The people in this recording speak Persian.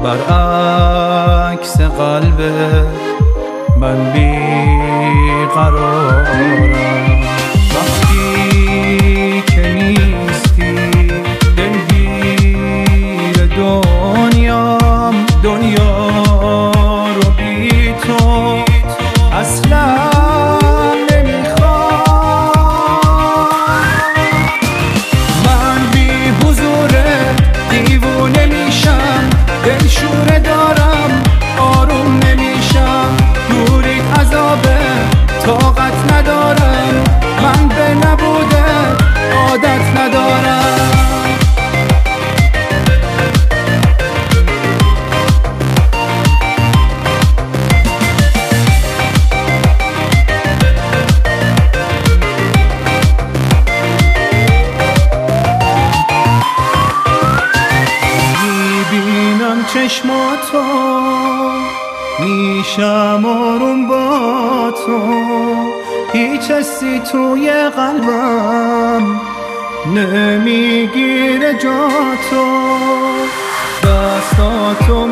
برعکس قلب من بیقرارم. وقتی که نیستی دلگیر دنیام، دنیا رو بی تو اصلا نمیخوام. من بی حضورت دیوونه میشم، دلشوره دارم آروم نمیشم، دوری عذابه طاقت ندارم، من به نبوده عادت ندارم. میبینم چشماتو، میشم آروم با تو، هیچ حسی توی قلبم نمیگیره جا تو. دستاتو